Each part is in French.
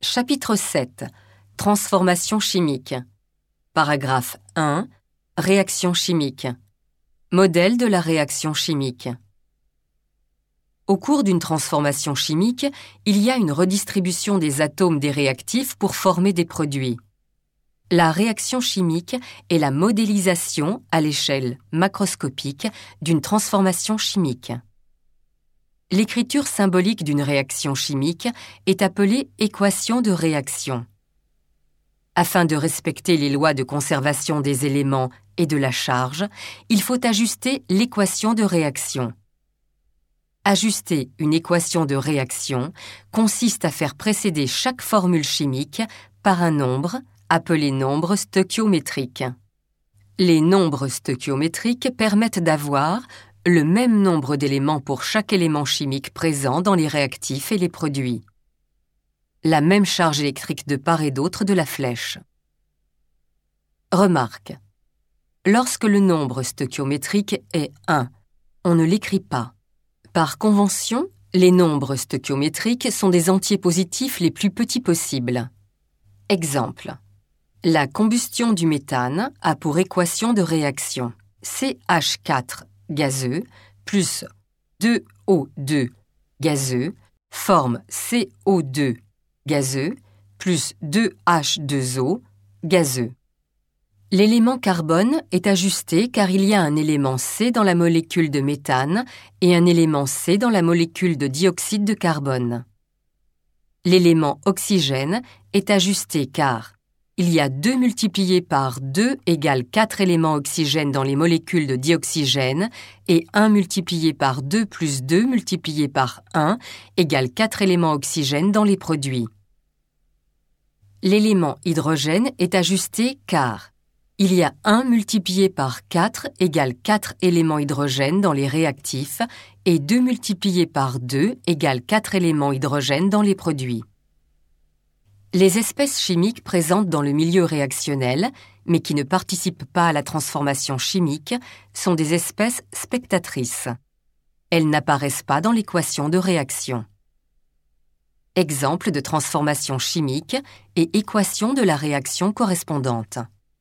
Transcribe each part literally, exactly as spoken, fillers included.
Chapitre sept. Transformation chimique. Paragraphe un. Réaction chimique. Modèle de la réaction chimique. Au cours d'une transformation chimique, il y a une redistribution des atomes des réactifs pour former des produits. La réaction chimique est la modélisation à l'échelle macroscopique d'une transformation chimique. L'écriture symbolique d'une réaction chimique est appelée équation de réaction. Afin de respecter les lois de conservation des éléments et de la charge, il faut ajuster l'équation de réaction. Ajuster une équation de réaction consiste à faire précéder chaque formule chimique par un nombre, appelé nombre stoichiométrique. Les nombres stoichiométriques permettent d'avoir le même nombre d'éléments pour chaque élément chimique présent dans les réactifs et les produits. La même charge électrique de part et d'autre de la flèche. Remarque. Lorsque le nombre stoichiométrique est un, on ne l'écrit pas. Par convention, les nombres stoichiométriques sont des entiers positifs les plus petits possibles. Exemple. La combustion du méthane a pour équation de réaction C H quatre gazeux plus deux O deux gazeux forme C O deux gazeux plus deux H deux O gazeux. L'élément carbone est ajusté car il y a un élément C dans la molécule de méthane et un élément C dans la molécule de dioxyde de carbone. L'élément oxygène est ajusté car il y a deux multiplié par deux égale quatre éléments oxygène dans les molécules de dioxygène et un multiplié par deux plus deux multiplié par un égale quatre éléments oxygène dans les produits. L'élément hydrogène est ajusté car il y a un multiplié par quatre égale quatre éléments hydrogène dans les réactifs et deux multiplié par deux égale quatre éléments hydrogène dans les produits. Les espèces chimiques présentes dans le milieu réactionnel, mais qui ne participent pas à la transformation chimique, sont des espèces spectatrices. Elles n'apparaissent pas dans l'équation de réaction. Exemple de transformation chimique et équation de la réaction correspondante.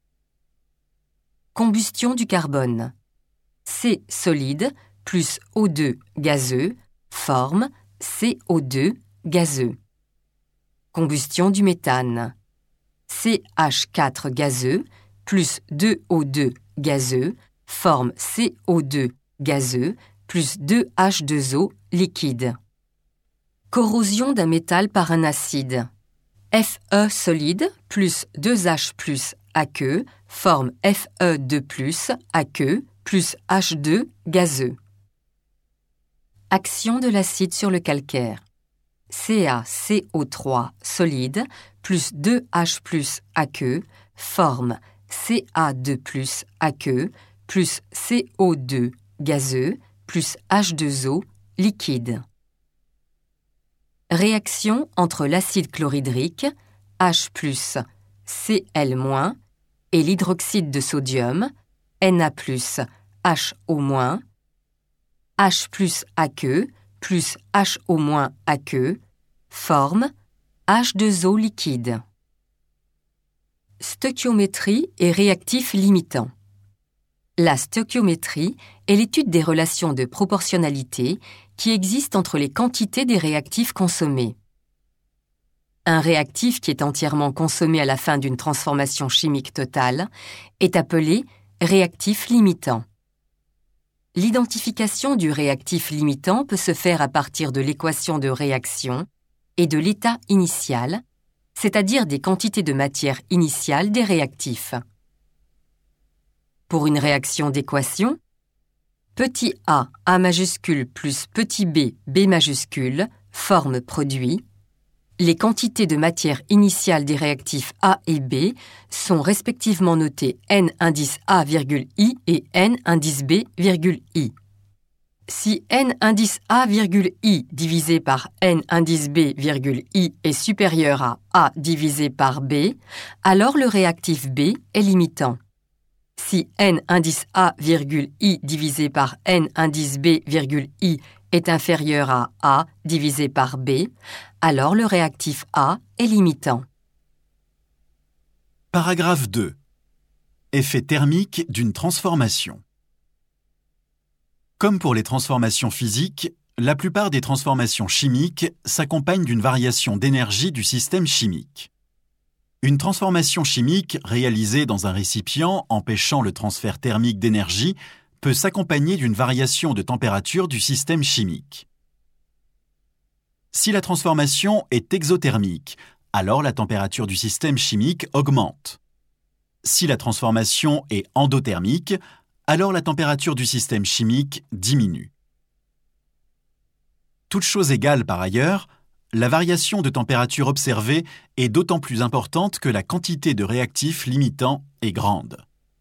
Combustion du carbone. C solide plus O deux gazeux forme C O deux gazeux. Combustion du méthane. C H quatre gazeux plus deux O deux gazeux forme C O deux gazeux plus deux H deux O liquide. Corrosion d'un métal par un acide. Fe solide plus deux H plus aqueux forme Fe deux plus aqueux plus H deux gazeux. Action de l'acide sur le calcaire. C a C O trois solide plus deux H plus aqueux forme C A deux plus aqueux plus C O deux gazeux plus H deux O liquide. Réaction entre l'acide chlorhydrique H plus Cl- et l'hydroxyde de sodium Na plus H O-, H plus aqueux plus H O- aqueux forme H deux O liquide. Stoichiométrie et réactifs limitants. La stoichiométrie est l'étude des relations de proportionnalité qui existent entre les quantités des réactifs consommés. Un réactif qui est entièrement consommé à la fin d'une transformation chimique totale est appelé réactif limitant. L'identification du réactif limitant peut se faire à partir de l'équation de réaction et de l'état initial, c'est-à-dire des quantités de matière initiale des réactifs. Pour une réaction d'équation, petit a, A majuscule plus petit b, B majuscule, forme produit. Les quantités de matière initiale des réactifs A et B sont respectivement notées N indice A, I et N indice B, I. Si N indice A, I divisé par N indice B, I est supérieur à A divisé par B, alors le réactif B est limitant. Si n indice A, I divisé par n indice B, I est inférieur à A divisé par B, alors le réactif A est limitant. Paragraphe deux. Effet thermique d'une transformation. Comme pour les transformations physiques, la plupart des transformations chimiques s'accompagnent d'une variation d'énergie du système chimique. Une transformation chimique réalisée dans un récipient empêchant le transfert thermique d'énergie peut s'accompagner d'une variation de température du système chimique. Si la transformation est exothermique, alors la température du système chimique augmente. Si la transformation est endothermique, alors la température du système chimique diminue. Toutes choses égales par ailleurs, la variation de température observée est d'autant plus importante que la quantité de réactifs limitant est grande.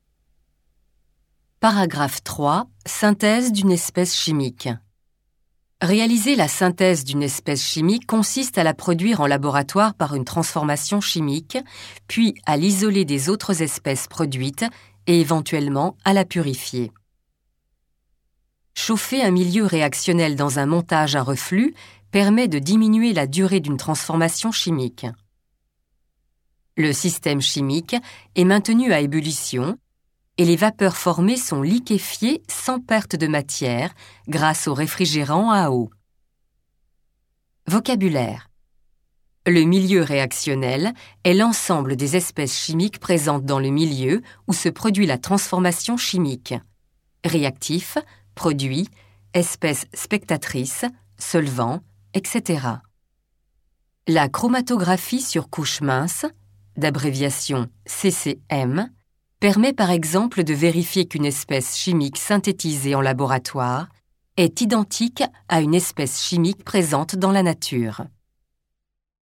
Paragraphe trois. Synthèse d'une espèce chimique. Réaliser la synthèse d'une espèce chimique consiste à la produire en laboratoire par une transformation chimique, puis à l'isoler des autres espèces produites et éventuellement à la purifier. Chauffer un milieu réactionnel dans un montage à reflux permet de diminuer la durée d'une transformation chimique. Le système chimique est maintenu à ébullition et les vapeurs formées sont liquéfiées sans perte de matière grâce au réfrigérant à eau. Vocabulaire. Le milieu réactionnel est l'ensemble des espèces chimiques présentes dans le milieu où se produit la transformation chimique. Réactifs, produits, espèces spectatrices, solvants, et cetera. La chromatographie sur couche mince, d'abréviation C C M, permet par exemple de vérifier qu'une espèce chimique synthétisée en laboratoire est identique à une espèce chimique présente dans la nature.